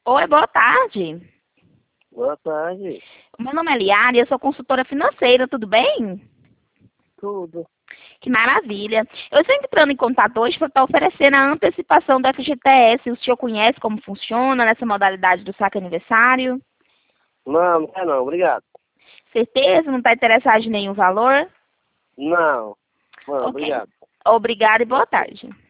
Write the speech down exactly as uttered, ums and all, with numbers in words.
Oi, boa tarde. Boa tarde. Meu nome é Liane, eu sou consultora financeira, tudo bem? Tudo. Que maravilha. Eu estou entrando em contato hoje para estar oferecendo a antecipação do F G T S. O senhor conhece como funciona nessa modalidade do saque aniversário? Não, não quer não, obrigado. Certeza? Não está interessado em nenhum valor? Não. Não, Ok. obrigado. Obrigada e boa tarde.